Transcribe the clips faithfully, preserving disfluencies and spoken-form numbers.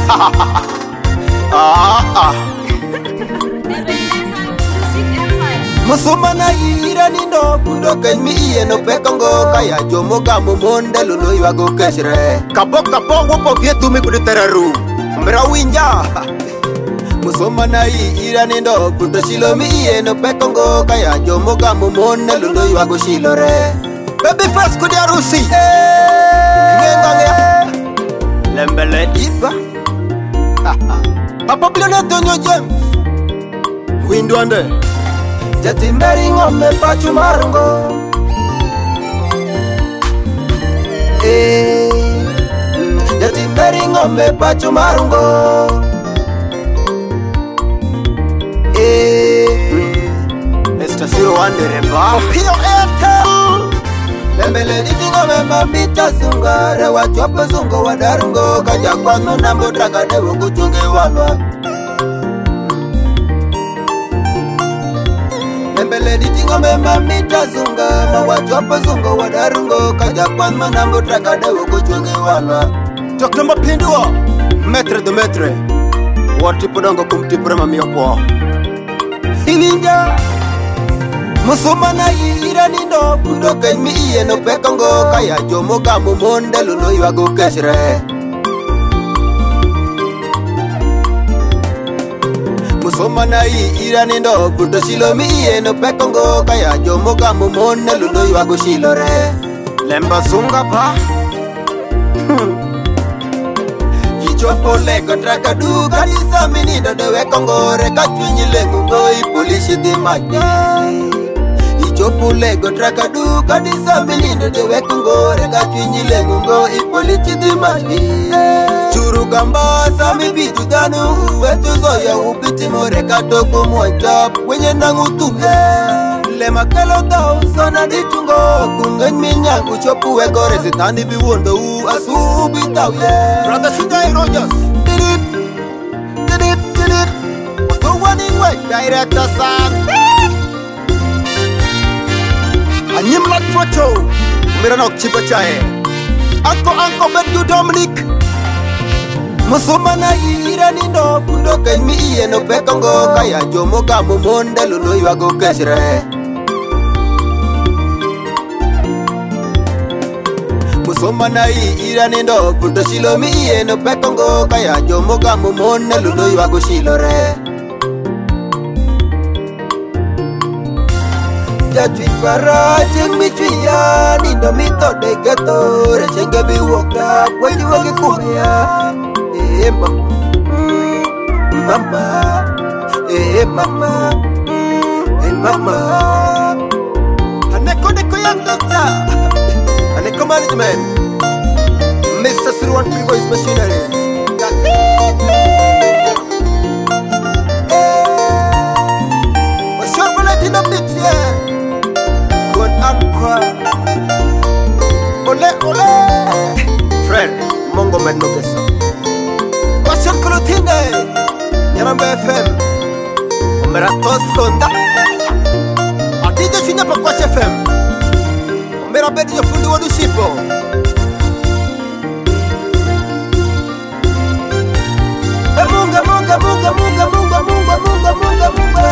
Ah ah. Musuma na ira ni ndo kundo kenmi iye no pekongo kaya jomo kamo monde lulo yuago keshre. Kapo kapo wopo vietu mi kuditeraru. Mbera winja. Musuma na ira ni ndo kundo shilo mi iye no pekongo kaya jomo kamo monde lulo yuago shilore. Baby face kudi arusi. Ngenga ngenga. Lembele diva. Papa Bilone Tonyo James Windwande Jati Mary ngome pachu marungo Eh Jati Mary ngome pachu marungo Eh Mister Zero Wande Remba Pio Airtel Lembele diti ngome mambita zunga Rewa chope zungo wadarungo Kaja kwano nambo draga dewo kuchunge walwa Lembele diti ngome mambita zunga Rewa chope zungo wadarungo Kaja kwano nambo draga dewo kuchunge walwa Doktor Mapindua Metre de metre Watipu dongo kumtipure mamiyoko Ilinja Musuma na ira ni ndo kundo kenmi iye no pekongo kaya jomo kamo monde lulo yuago keshre. Musuma na ira ni ndo kundo shilo mi iye no pekongo kaya jomo kamo monde lulo yuago shilore. Lemba zunga pa Kichopo lego traka du kanisa mini do dewe kongo reka chunyi lengu ngoi polisi di maki Chopule go traka du kanisa milindo de wekungore kakinyi lengungo ipoliti di mati Churu gamba sami bidu danu wetu zoya upiti more katoko mwajab wenye nangu tuhe Lema kelo dao sana ditungo kungen minyangu chopu wekore zitani biwondo u asu bitawye Brother Sujai Rogers Didip Didip Didip Watu waningwe Director Sam Anyim lak foto Miranok chipa chae Anko anko bedu Dominic Musuma na ira ni ndo kundo kenmi iye no pekongo Kaya jomo kamo monde lulo yuago keshre Musuma na ira ni ndo kundo shilo mi iye no pekongo Kaya jomo kamo monde lulo yuago shilore Jatwi para jeng mi chwiya ni ndo mito de gato Rechenge bi woka wenyi wagi kumya Eh mama Mama Eh mama Eh mama Haneko deko yang dokta Haneko management Mister Sirwan Pre-Voice Machineries Washor bulletin updates yeah Ole ole Friend Mongo men no geso Washon Kulutine Nyarambe F M Omera Toskonda Adija Shina pa Kwash F M Omera Bedi yo fundi wadu shipo Munga munga munga munga munga munga munga munga munga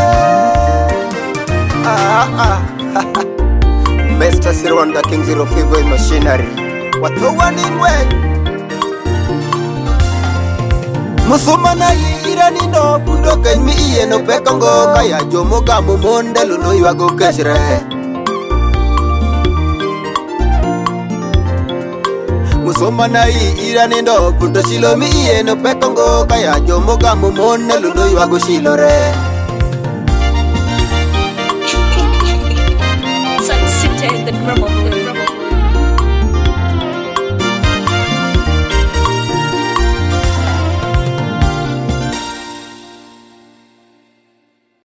Ah ah Mister Sirwanda King Zero Fever Machinery Watu waningwe Musuma na ira ni ndo kundo kenmi iye no pekongo Kaya jomo kamo monde lulo yuago keshre Musuma na ira ni ndo kundo shilo mi iye no pekongo Kaya jomo kamo monde lulo yuago shilore The criminal